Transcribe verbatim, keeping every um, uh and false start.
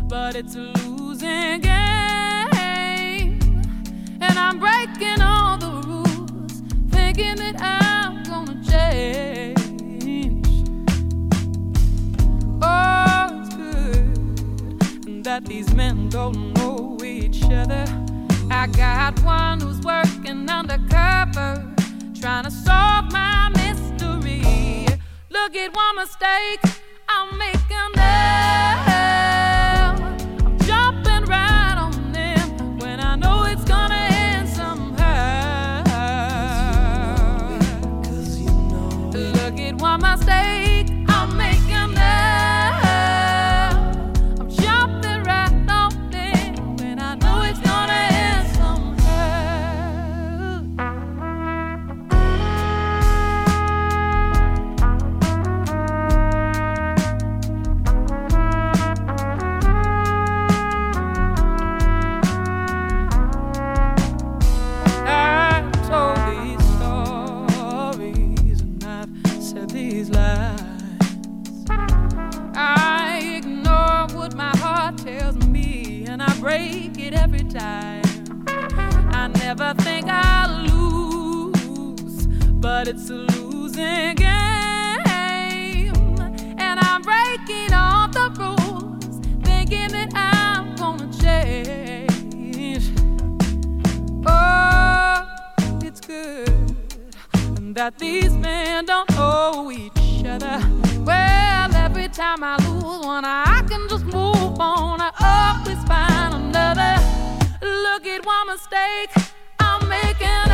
but it's a losing game. And I'm breaking all the rules, thinking that I'm gonna change. Oh, it's good that these men don't know each other. I got one who's working undercover, trying to solve my mystery. Look at one mistake I'm making now. I'm jumping right on them when I know it's gonna end somehow. Cause you know look at one mistake I'm making now. I'm jumping right on them when I know it's gonna end somehow. These lies, I ignore what my heart tells me, and I break it every time. I never think I'll lose, but it's a losing game. And I'm breaking all the rules, thinking that I'm gonna change. Oh, it's good that these men don't know each other. Well, every time I lose one, I can just move on. I always find another. Look at one mistake I'm making